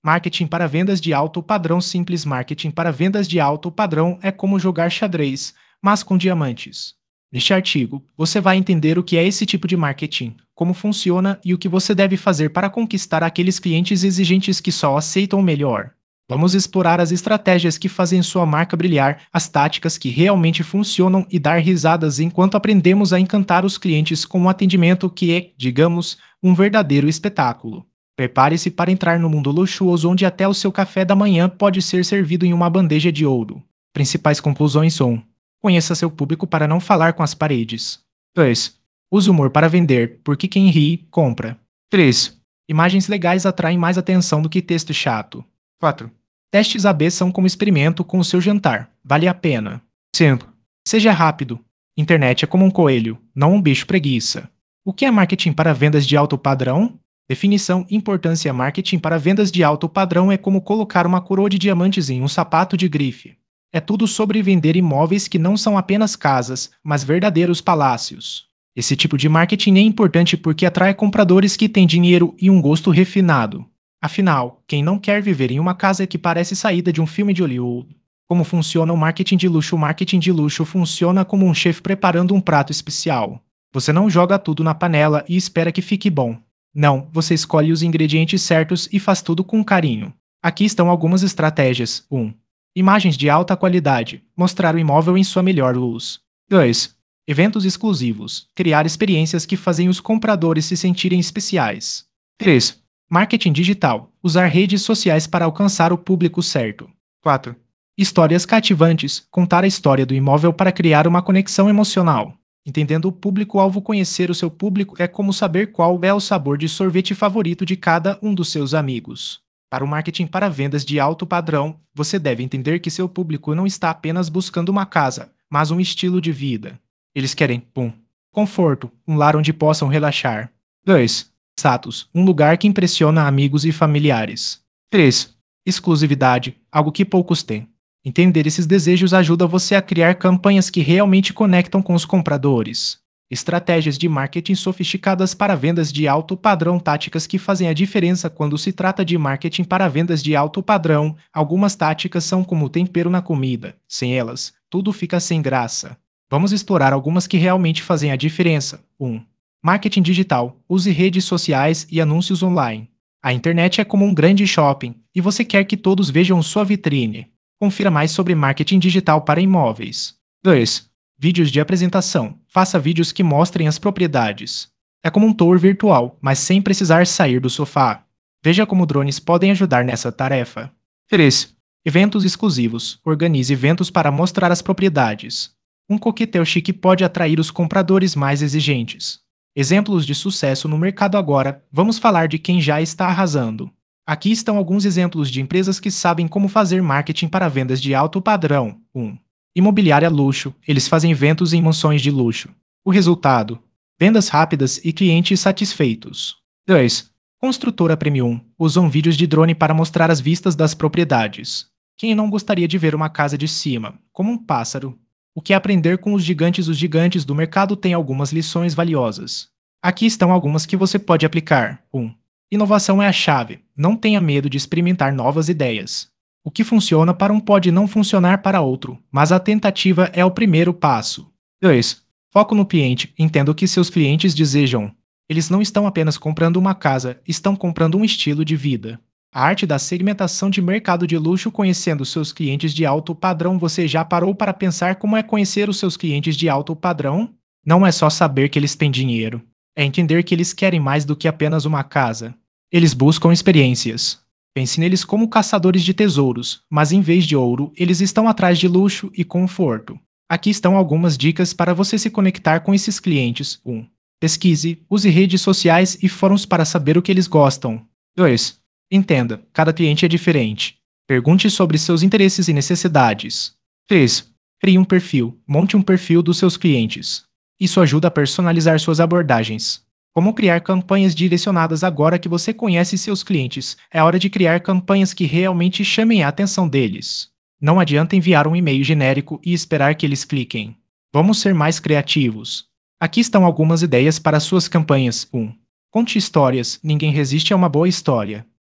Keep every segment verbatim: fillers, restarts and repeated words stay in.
Marketing para vendas de alto padrão simples. Marketing para vendas de alto padrão é como jogar xadrez, mas com diamantes. Neste artigo, você vai entender o que é esse tipo de marketing, como funciona e o que você deve fazer para conquistar aqueles clientes exigentes que só aceitam o melhor. Vamos explorar as estratégias que fazem sua marca brilhar, as táticas que realmente funcionam e dar risadas enquanto aprendemos a encantar os clientes com um atendimento que é, digamos, um verdadeiro espetáculo. Prepare-se para entrar no mundo luxuoso onde até o seu café da manhã pode ser servido em uma bandeja de ouro. Principais conclusões um. Conheça seu público para não falar com as paredes. dois. Use o humor para vender, porque quem ri, compra. três. Imagens legais atraem mais atenção do que texto chato. quatro. Testes A B são como experimento com o seu jantar. Vale a pena. cinco. Seja rápido. Internet é como um coelho, não um bicho preguiça. O que é marketing para vendas de alto padrão? Definição: importância. Marketing para vendas de alto padrão é como colocar uma coroa de diamantes em um sapato de grife. É tudo sobre vender imóveis que não são apenas casas, mas verdadeiros palácios. Esse tipo de marketing é importante porque atrai compradores que têm dinheiro e um gosto refinado. Afinal, quem não quer viver em uma casa que parece saída de um filme de Hollywood? Como funciona o marketing de luxo? O marketing de luxo funciona como um chefe preparando um prato especial. Você não joga tudo na panela e espera que fique bom. Não, você escolhe os ingredientes certos e faz tudo com carinho. Aqui estão algumas estratégias. um. Imagens de alta qualidade. Mostrar o imóvel em sua melhor luz. dois. Eventos exclusivos. Criar experiências que fazem os compradores se sentirem especiais. três. Marketing digital. Usar redes sociais para alcançar o público certo. quatro. Histórias cativantes. Contar a história do imóvel para criar uma conexão emocional. Entendendo o público-alvo. Conhecer o seu público é como saber qual é o sabor de sorvete favorito de cada um dos seus amigos. Para o marketing para vendas de alto padrão, você deve entender que seu público não está apenas buscando uma casa, mas um estilo de vida. Eles querem, pum, conforto, um lar onde possam relaxar. dois. Status, um lugar que impressiona amigos e familiares. três. Exclusividade, algo que poucos têm. Entender esses desejos ajuda você a criar campanhas que realmente conectam com os compradores. Estratégias de marketing sofisticadas para vendas de alto padrão. Táticas que fazem a diferença quando se trata de marketing para vendas de alto padrão. Algumas táticas são como tempero na comida. Sem elas, tudo fica sem graça. Vamos explorar algumas que realmente fazem a diferença. um. Marketing digital. Use redes sociais e anúncios online. A internet é como um grande shopping, e você quer que todos vejam sua vitrine. Confira mais sobre marketing digital para imóveis. dois. Vídeos de apresentação. Faça vídeos que mostrem as propriedades. É como um tour virtual, mas sem precisar sair do sofá. Veja como drones podem ajudar nessa tarefa. três. Eventos exclusivos. Organize eventos para mostrar as propriedades. Um coquetel chique pode atrair os compradores mais exigentes. Exemplos de sucesso no mercado. Agora, vamos falar de quem já está arrasando. Aqui estão alguns exemplos de empresas que sabem como fazer marketing para vendas de alto padrão. um. Imobiliária luxo. Eles fazem eventos em mansões de luxo. O resultado: vendas rápidas e clientes satisfeitos. dois. Construtora premium. Usam vídeos de drone para mostrar as vistas das propriedades. Quem não gostaria de ver uma casa de cima, como um pássaro? O que aprender com os gigantes? Os gigantes do mercado têm algumas lições valiosas. Aqui estão algumas que você pode aplicar. um. Inovação é a chave. Não tenha medo de experimentar novas ideias. O que funciona para um pode não funcionar para outro, mas a tentativa é o primeiro passo. dois. Foco no cliente. Entenda o que seus clientes desejam. Eles não estão apenas comprando uma casa, estão comprando um estilo de vida. A arte da segmentação de mercado de luxo. Conhecendo seus clientes de alto padrão. Você já parou para pensar como é conhecer os seus clientes de alto padrão? Não é só saber que eles têm dinheiro. É entender que eles querem mais do que apenas uma casa. Eles buscam experiências. Pense neles como caçadores de tesouros, mas em vez de ouro, eles estão atrás de luxo e conforto. Aqui estão algumas dicas para você se conectar com esses clientes. um. Pesquise, use redes sociais e fóruns para saber o que eles gostam. dois. Entenda, cada cliente é diferente. Pergunte sobre seus interesses e necessidades. três. Crie um perfil, monte um perfil dos seus clientes. Isso ajuda a personalizar suas abordagens. Como criar campanhas direcionadas? Agora que você conhece seus clientes, é hora de criar campanhas que realmente chamem a atenção deles. Não adianta enviar um e-mail genérico e esperar que eles cliquem. Vamos ser mais criativos. Aqui estão algumas ideias para suas campanhas. um. Conte histórias. Ninguém resiste a uma boa história.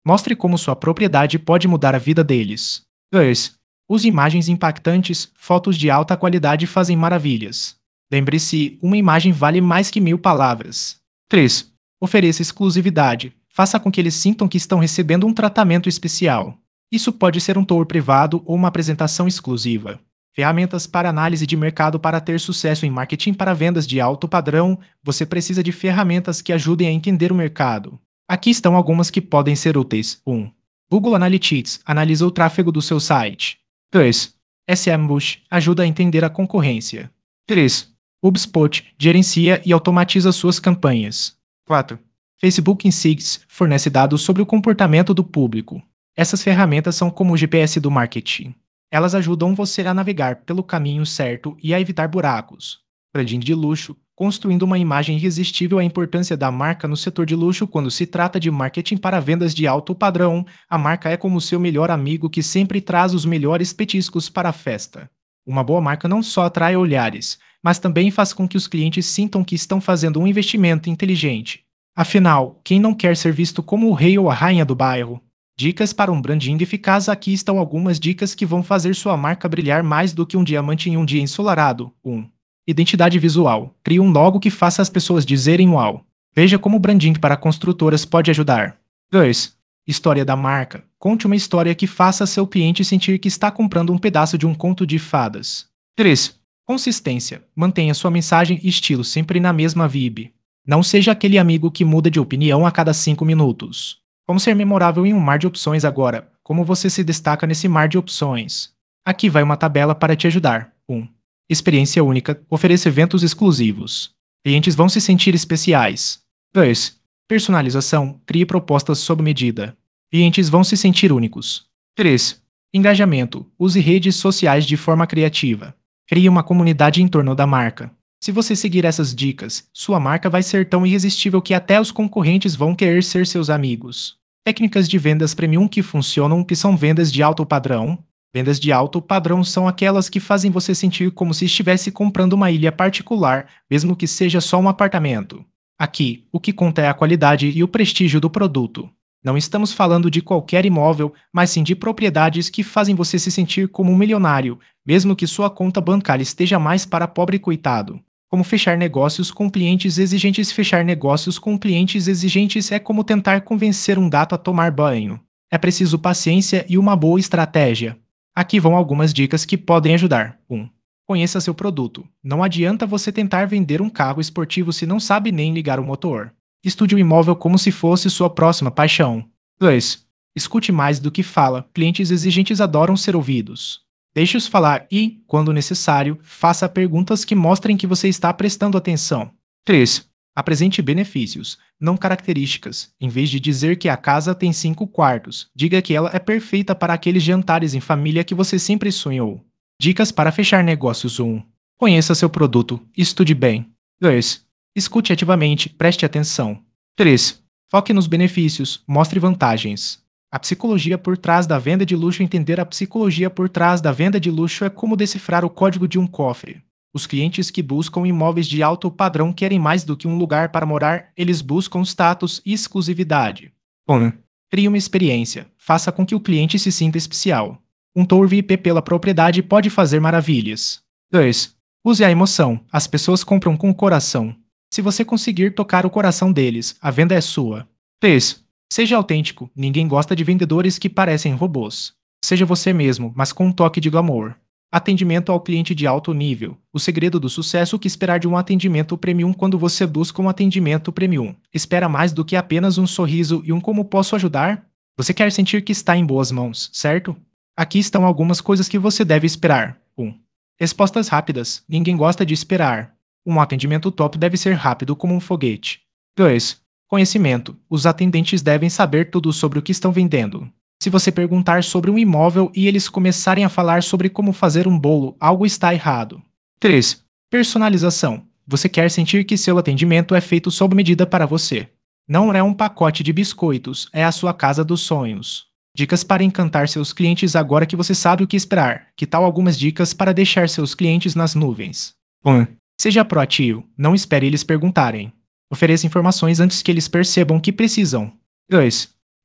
Mostre como sua propriedade pode mudar a vida deles. dois. Use imagens impactantes, fotos de alta qualidade fazem maravilhas. Lembre-se, uma imagem vale mais que mil palavras. três. Ofereça exclusividade. Faça com que eles sintam que estão recebendo um tratamento especial. Isso pode ser um tour privado ou uma apresentação exclusiva. Ferramentas para análise de mercado. Para ter sucesso em marketing para vendas de alto padrão, você precisa de ferramentas que ajudem a entender o mercado. Aqui estão algumas que podem ser úteis. um. Google Analytics analisa o tráfego do seu site. dois. SEMrush ajuda a entender a concorrência. três. HubSpot gerencia e automatiza suas campanhas. quatro. Facebook Insights fornece dados sobre o comportamento do público. Essas ferramentas são como o G P S do marketing. Elas ajudam você a navegar pelo caminho certo e a evitar buracos. Branding de luxo, construindo uma imagem irresistível. A importância da marca no setor de luxo. Quando se trata de marketing para vendas de alto padrão, a marca é como seu melhor amigo que sempre traz os melhores petiscos para a festa. Uma boa marca não só atrai olhares, mas também faz com que os clientes sintam que estão fazendo um investimento inteligente. Afinal, quem não quer ser visto como o rei ou a rainha do bairro? Dicas para um branding eficaz. Aqui estão algumas dicas que vão fazer sua marca brilhar mais do que um diamante em um dia ensolarado. um. Identidade visual. Crie um logo que faça as pessoas dizerem uau. Veja como o branding para construtoras pode ajudar. dois. História da marca. Conte uma história que faça seu cliente sentir que está comprando um pedaço de um conto de fadas. três. Consistência. Mantenha sua mensagem e estilo sempre na mesma vibe. Não seja aquele amigo que muda de opinião a cada cinco minutos. Como ser memorável em um mar de opções agora? Como você se destaca nesse mar de opções? Aqui vai uma tabela para te ajudar. um. Experiência única. Ofereça eventos exclusivos. Clientes vão se sentir especiais. dois. Personalização. Crie propostas sob medida. Clientes vão se sentir únicos. três. Engajamento. Use redes sociais de forma criativa. Crie uma comunidade em torno da marca. Se você seguir essas dicas, sua marca vai ser tão irresistível que até os concorrentes vão querer ser seus amigos. Técnicas de vendas premium que funcionam. Que são vendas de alto padrão? Vendas de alto padrão são aquelas que fazem você sentir como se estivesse comprando uma ilha particular, mesmo que seja só um apartamento. Aqui, o que conta é a qualidade e o prestígio do produto. Não estamos falando de qualquer imóvel, mas sim de propriedades que fazem você se sentir como um milionário, mesmo que sua conta bancária esteja mais para pobre coitado. Como fechar negócios com clientes exigentes. Fechar negócios com clientes exigentes é como tentar convencer um gato a tomar banho. É preciso paciência e uma boa estratégia. Aqui vão algumas dicas que podem ajudar. um. Conheça seu produto. Não adianta você tentar vender um carro esportivo se não sabe nem ligar o motor. Estude o imóvel como se fosse sua próxima paixão. dois. Escute mais do que fala. Clientes exigentes adoram ser ouvidos. Deixe-os falar e, quando necessário, faça perguntas que mostrem que você está prestando atenção. três. Apresente benefícios, não características. Em vez de dizer que a casa tem cinco quartos, diga que ela é perfeita para aqueles jantares em família que você sempre sonhou. Dicas para fechar negócios. um. Conheça seu produto. Estude bem. dois. Escute ativamente. Preste atenção. três. Foque nos benefícios. Mostre vantagens. A psicologia por trás da venda de luxo. Entender a psicologia por trás da venda de luxo é como decifrar o código de um cofre. Os clientes que buscam imóveis de alto padrão querem mais do que um lugar para morar, eles buscam status e exclusividade. um. Crie uma experiência. Faça com que o cliente se sinta especial. Um tour V I P pela propriedade pode fazer maravilhas. dois. Use a emoção. As pessoas compram com o coração. Se você conseguir tocar o coração deles, a venda é sua. três. Seja autêntico. Ninguém gosta de vendedores que parecem robôs. Seja você mesmo, mas com um toque de glamour. Atendimento ao cliente de alto nível. O segredo do sucesso. O que esperar de um atendimento premium? Quando você busca um atendimento premium, espera mais do que apenas um sorriso e um como posso ajudar? Você quer sentir que está em boas mãos, certo? Aqui estão algumas coisas que você deve esperar. um. Respostas rápidas. Ninguém gosta de esperar. Um atendimento top deve ser rápido como um foguete. dois. Conhecimento. Os atendentes devem saber tudo sobre o que estão vendendo. Se você perguntar sobre um imóvel e eles começarem a falar sobre como fazer um bolo, algo está errado. três. Personalização. Você quer sentir que seu atendimento é feito sob medida para você. Não é um pacote de biscoitos, é a sua casa dos sonhos. Dicas para encantar seus clientes agora que você sabe o que esperar. Que tal algumas dicas para deixar seus clientes nas nuvens? um. Seja proativo, não espere eles perguntarem. Ofereça informações antes que eles percebam que precisam. dois.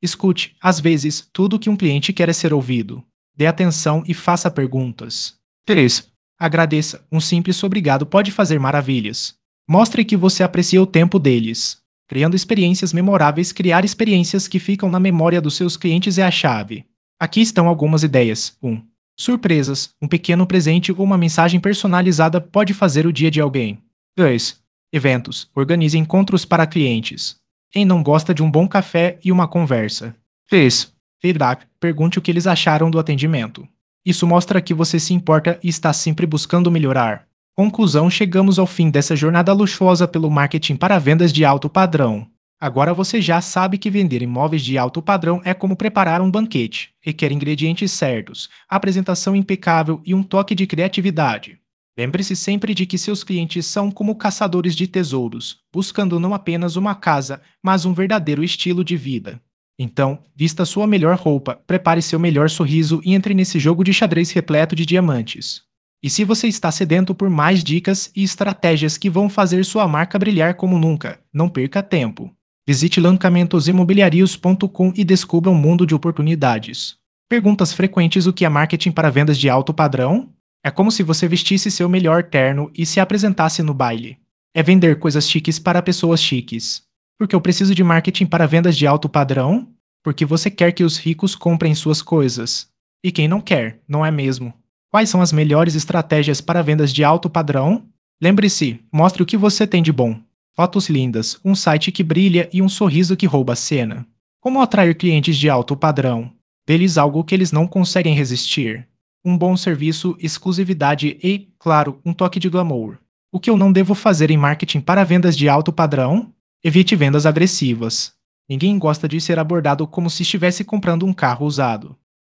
Escute, às vezes, tudo o que um cliente quer é ser ouvido. Dê atenção e faça perguntas. três. Agradeça. Um simples obrigado pode fazer maravilhas. Mostre que você aprecia o tempo deles. Criando experiências memoráveis, criar experiências que ficam na memória dos seus clientes é a chave. Aqui estão algumas ideias. um. Surpresas. Um pequeno presente ou uma mensagem personalizada pode fazer o dia de alguém. dois. Eventos. Organize encontros para clientes. Quem não gosta de um bom café e uma conversa? três. Feedback. Pergunte o que eles acharam do atendimento. Isso mostra que você se importa e está sempre buscando melhorar. Conclusão: chegamos ao fim dessa jornada luxuosa pelo marketing para vendas de alto padrão. Agora você já sabe que vender imóveis de alto padrão é como preparar um banquete. Requer ingredientes certos, apresentação impecável e um toque de criatividade. Lembre-se sempre de que seus clientes são como caçadores de tesouros, buscando não apenas uma casa, mas um verdadeiro estilo de vida. Então, vista sua melhor roupa, prepare seu melhor sorriso e entre nesse jogo de xadrez repleto de diamantes. E se você está sedento por mais dicas e estratégias que vão fazer sua marca brilhar como nunca, não perca tempo. Visite lancamentos imobiliários ponto com e descubra um mundo de oportunidades. Perguntas frequentes: o que é marketing para vendas de alto padrão? É como se você vestisse seu melhor terno e se apresentasse no baile. É vender coisas chiques para pessoas chiques. Porque eu preciso de marketing para vendas de alto padrão? Porque você quer que os ricos comprem suas coisas. E quem não quer, não é mesmo? Quais são as melhores estratégias para vendas de alto padrão? Lembre-se, mostre o que você tem de bom. Fotos lindas, um site que brilha e um sorriso que rouba a cena. Como atrair clientes de alto padrão? Dê-lhes algo que eles não conseguem resistir. Um bom serviço, exclusividade e, claro, um toque de glamour. O que eu não devo fazer em marketing para vendas de alto padrão? Evite vendas agressivas. Ninguém gosta de ser abordado como se estivesse comprando um carro usado.